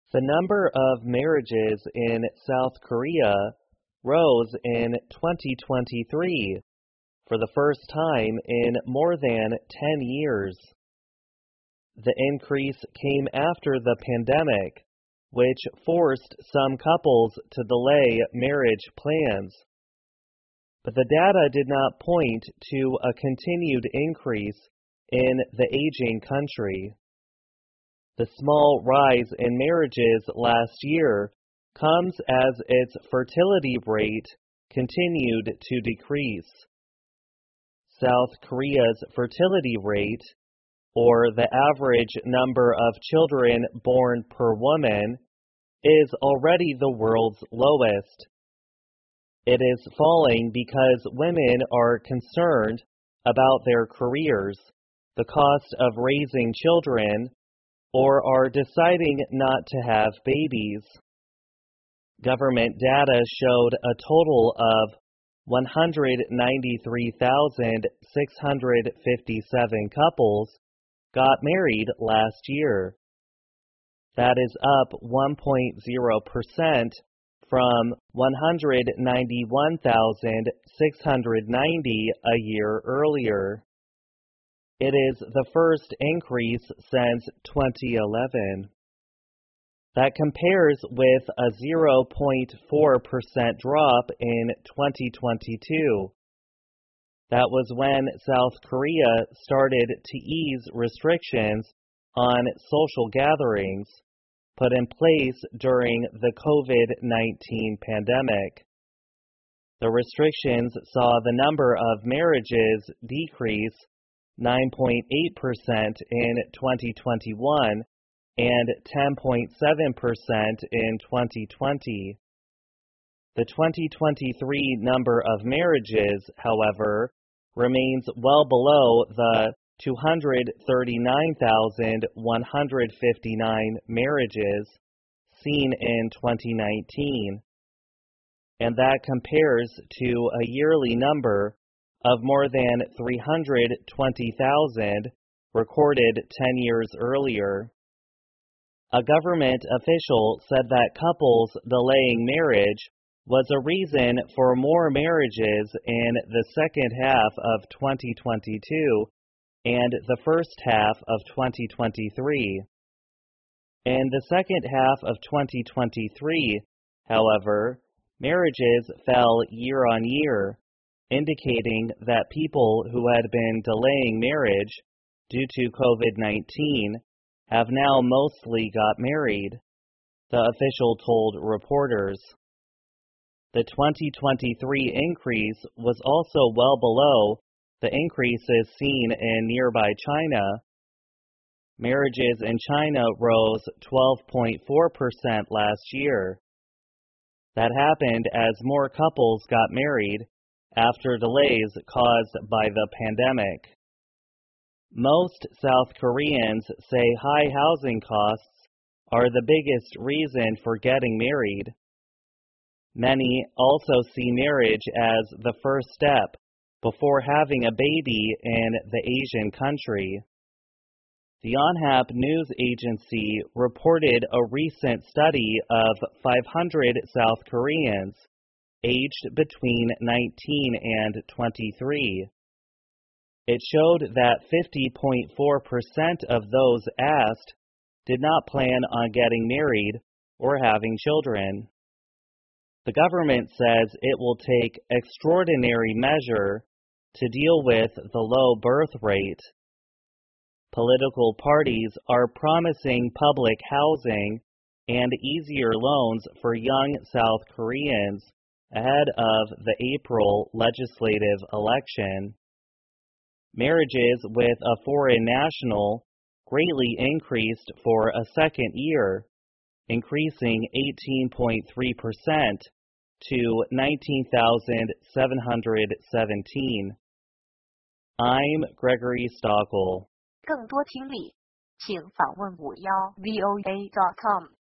The number of marriages in South Korea rose in 2023 for the first time in more than 10 years. The increase came after the pandemic, which forced some couples to delay marriage plans. But the data did not point to a continued increase in the aging country. The small rise in marriages last year comes as its fertility rate continued to decrease. South Korea's fertility rate, or the average number of children born per woman, is already the world's lowest. It is falling because women are concerned about their careers, the cost of raising children, or are deciding not to have babies. Government data showed a total of 193,657 couples got married last year. That is up 1.0% from 191,690 a year earlier. It is the first increase since 2011. That compares with a 0.4% drop in 2022. That was when South Korea started to ease restrictions on social gatherings put in place during the COVID-19 pandemic. The restrictions saw the number of marriages decrease 9.8% in 2021 and 10.7% in 2020. The 2023 number of marriages, however, remains well below the 239,159 marriages seen in 2019, and that compares to a yearly number of more than 320,000 recorded 10 years earlier. A government official said that couples delaying marriage was a reason for more marriages in the second half of 2022 and the first half of 2023. In the second half of 2023, however, marriages fell year on year, indicating that people who had been delaying marriage due to COVID-19 have now mostly got married, the official told reporters. The 2023 increase was also well below the increases seen in nearby China. Marriages in China rose 12.4% last year. That happened as more couples got married after delays caused by the pandemic. Most South Koreans say high housing costs are the biggest reason for getting married. Many also see marriage as the first step before having a baby in the Asian country. The Yonhap News Agency reported a recent study of 500 South Koreans aged between 19 and 23. It showed that 50.4% of those asked did not plan on getting married or having children. The government says it will take extraordinary measure to deal with the low birth rate. Political parties are promising public housing and easier loans for young South Koreans ahead of the April legislative election. Marriages with a foreign national greatly increased for a second year, increasing 18.3% to 19,717. I'm Gregory Stockel. 更多听力，请访问51voa.com。